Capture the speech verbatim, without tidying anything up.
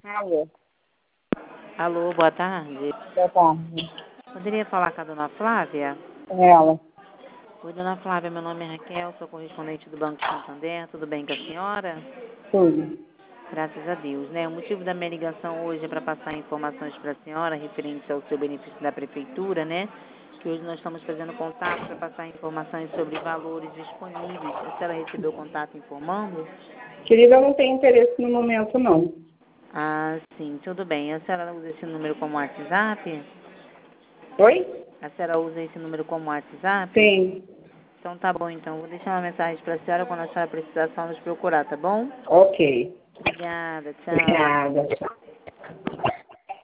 Alô, Alô, boa tarde. boa tarde. Poderia falar com a dona Flávia? É ela. Oi, dona Flávia, meu nome é Raquel, sou correspondente do Banco Santander. Tudo bem com a senhora? Tudo. Graças a Deus, né? O motivo da minha ligação hoje é para passar informações para a senhora referentes ao seu benefício da prefeitura, né? Que hoje nós estamos fazendo contato para passar informações sobre valores disponíveis. A senhora recebeu contato informando? Querida, eu não tenho interesse no momento, não. Ah, sim, tudo bem. A senhora usa esse número como WhatsApp? Oi? A senhora usa esse número como WhatsApp? Sim. Então tá bom, então. Vou deixar uma mensagem para a senhora quando a senhora precisar só nos procurar, tá bom? Ok. Obrigada, tchau. Obrigada.